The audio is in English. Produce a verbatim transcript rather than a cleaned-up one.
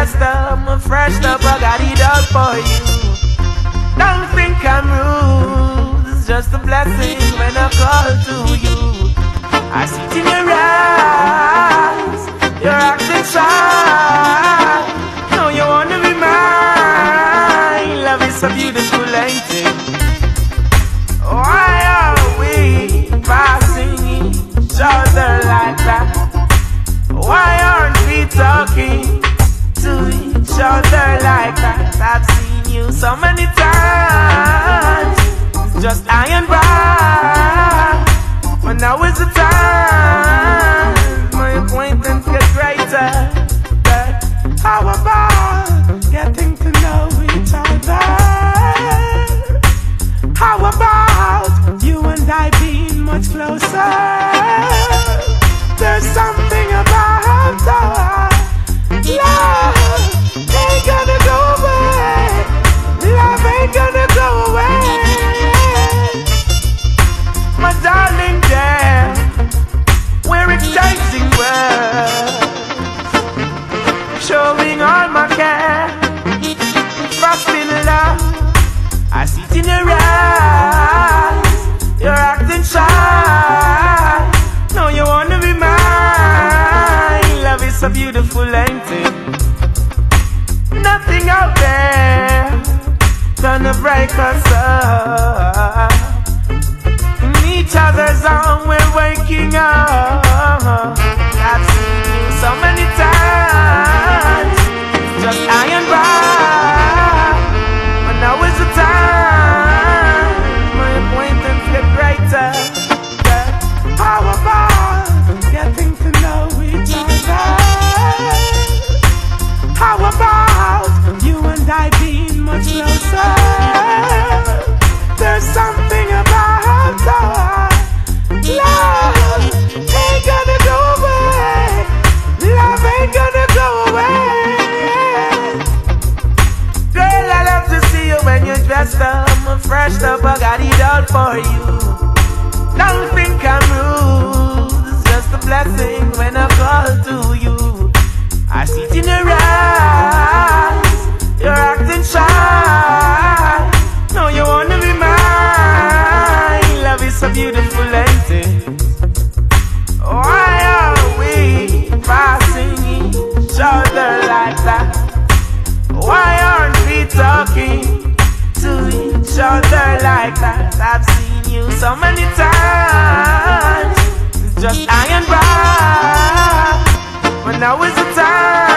dressed up, I'm freshed up, I got it all for you. Don't think I'm rude, it's just a blessing when I call to you. I see it in your eyes, you're acting shy. No, you wanna be mine. Love is so beautiful, ain't it? Why are we passing each other like that? Why aren't we talking to each other like that? I've seen you so many times, it's just I and by. But now is the time my acquaintance get greater. But how about getting to know each other? How about you and I being much closer? There's something about our love ain't gonna go away. Love ain't gonna go away. My darling dear, we're exchanging words, showing all my care, trust in love. I see it in your eyes, you're acting shy. No, you wanna be mine. Love is so beautiful, ain't it? Nothing out there gonna break us up. In each other's arms we're waking up. I've seen you so many times, it's just I and by. But now is the time my acquaintance get greater. But how about getting to know each other? How about you and I being much closer? There's something about our love ain't gonna go away. Love ain't gonna go away. Girl, I love to see you when you're dressed up, I'm freshed up, I got it all for you. Don't think I'm rude, it's just a blessing when I call to you. I see it in your eyes, you're acting shy. No, you wanna be mine. Love is so beautiful, ain't it? Why are we passing each other like that? Why aren't we talking to each other like that? I've seen you so many times, it's just I and by. But now is the time